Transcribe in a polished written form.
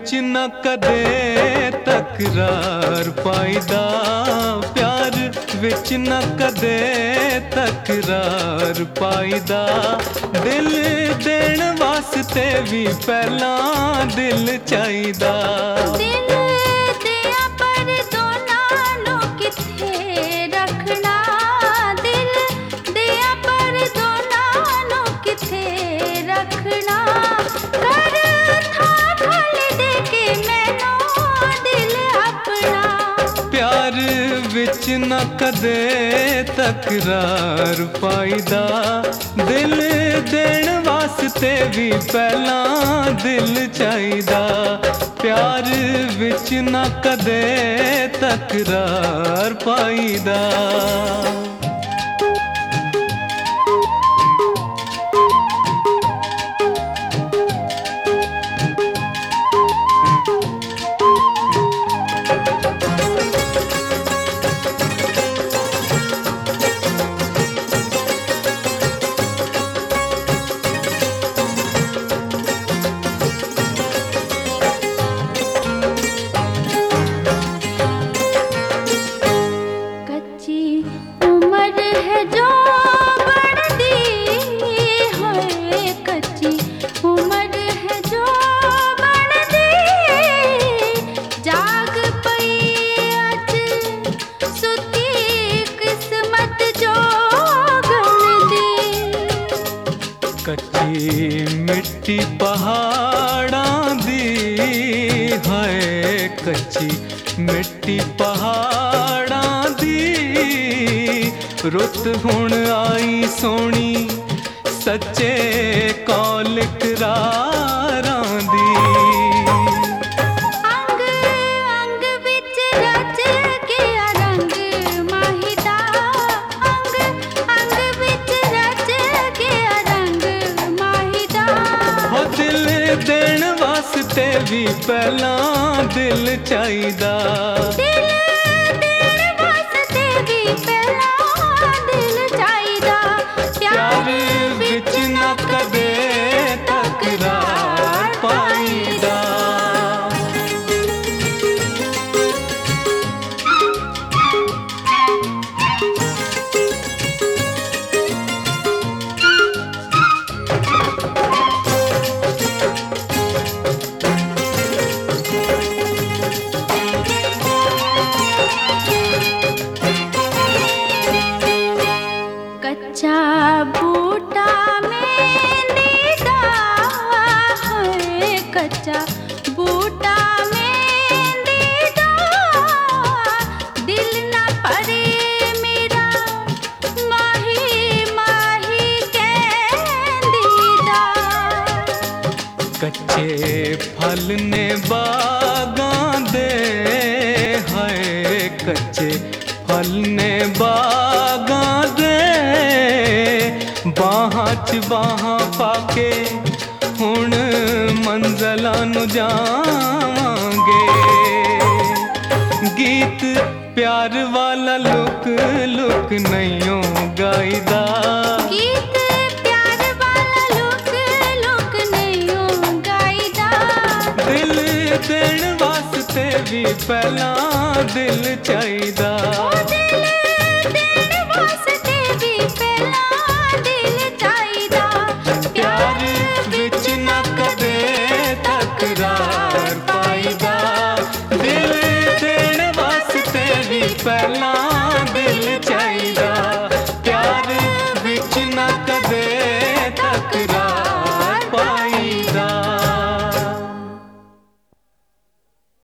विच न कदे तकरार पाईदा, प्यार विच न कदे तकरार पाईदा। दिल देण वास्ते भी पहला दिल चाहीदा। दिल दिया पर दोनां नूं किथे रखना, दिल दिया पर दोनां नूं किथे रखना। कर था खल दे के मैनूं दिल अपना। प्यार विच न कदे तकरार पाईदा, दिल देण वास्ते भी पहला दिल चाहीदा। प्यार विच न कदे तकरार पाईदा। कच्ची मिट्टी पहाड़ां दी है, कच्ची मिट्टी पहाड़ां दी। रुत हुण आई सोनी सच्चे कौल करारां दी। देण वास्ते भी पहला दिल चाहीदा। दिल देण वास्ते भी पहला दिल चाहीदा। प्यार विच न कदे तकरार पाईदा। कच्चा बूटा मेंहदी दा है, कच्चा बूटा मेंहदी दा। दिल ना परे मेरा माही माही कहंदी दा। कच्चे फल ने बागां दे है, कच्चे फल ने बागां दे। बाहां च बाहां पाके हुण मंज़िलां नूं जावांगे। गीत प्यार वाला लुक लुक नहियों गाईदा। गीत प्यार वाला लुक लुक नहियों गाईदा। दिल देण वास्ते भी पहला दिल चाहीदा। दिल देण वास्ते भी पहला दिल चाहीदा। प्यार विच न कदे तकरार पाईदा, दिल देण वास्ते भी पहला दिल चाहीदा। प्यार विच न